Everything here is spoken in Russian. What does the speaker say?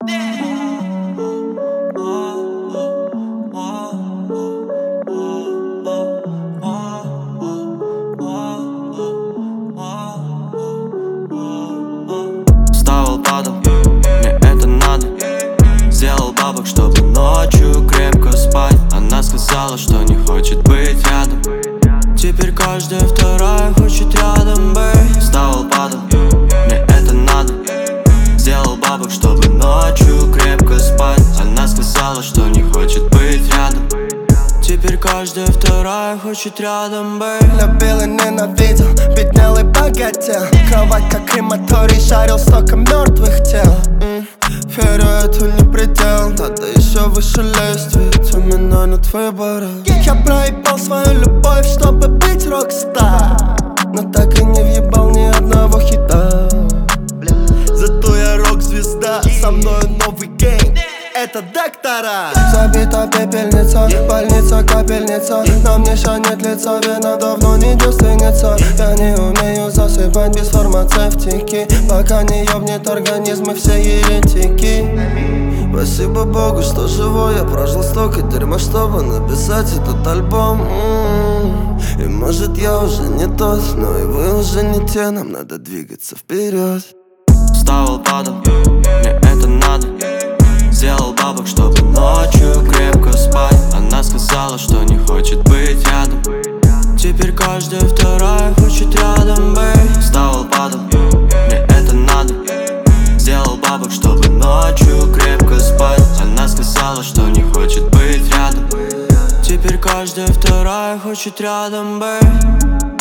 Вставал, падал, мне это надо. Сделал бабок, чтобы ночью крепко спать. Она сказала, что не хочет быть рядом. Теперь каждая вторая хочет рядом быть. Вставал, падал, мне это надо. Сделал бабок, чтобы ночью крепко спать. Она сказала, что не хочет быть рядом. Теперь каждая вторая хочет рядом быть. Любил и ненавидел, беднял и богател. Кровать как крематорий, шарил стоком мертвых тел. Верю, это не предел, надо еще выше лезть, ведь у меня нет выбора. Я проебал свою любовь, чтобы быть рок-стар, но так и не въебал ни одного хита. Зато я рок-звезда, со мною новый гейм. Это доктора. Забита пепельница, больница, капельница. На мне ща нет лица, вина давно не девственница. Я не умею засыпать без фармацевтики, пока не ёбнет организмы все еретики. Спасибо Богу, что живой. Я прожил столько дерьма, чтобы написать этот альбом. И может я уже не тот, но и вы уже не те. Нам надо двигаться вперед. Вставал, падал, мне это надо. Сделал бабок, чтобы ночью крепко спать. Она сказала, что не хочет быть рядом. Теперь каждая вторая хочет рядом быть. Вставал, падал, мне это надо. Сделал бабок, чтобы ночью крепко спать. Она сказала, что не хочет быть рядом. Теперь каждая вторая хочет рядом быть.